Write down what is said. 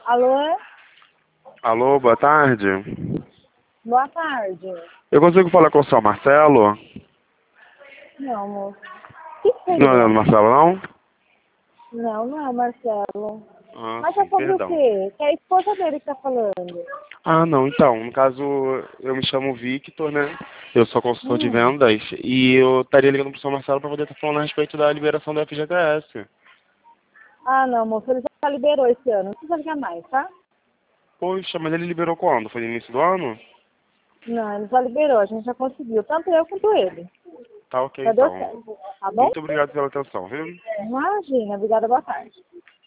Alô? Alô, boa tarde. Boa tarde. Eu consigo falar com o seu Marcelo? Não, moço. O que Não é seria? o Marcelo, não? Não é o Marcelo. Ah, Mas é sim, sobre o perdão. quê? Que é a esposa dele que tá falando. Ah, não, então, no caso, eu me chamo Victor, né? Eu sou consultor de Hum. vendas e eu estaria ligando pro seu Marcelo para poder estar falando a respeito da liberação do FGTS. Ah, não, moço. Ele já liberou esse ano. Não precisa ligar mais, tá? Poxa, mas ele liberou quando? Foi no início do ano? Não, ele já liberou. A gente já conseguiu. Tanto eu quanto ele. Tá ok, Já deu então. certo. Tá bom? Muito obrigado pela atenção, viu? Imagina. Obrigada. Boa tarde.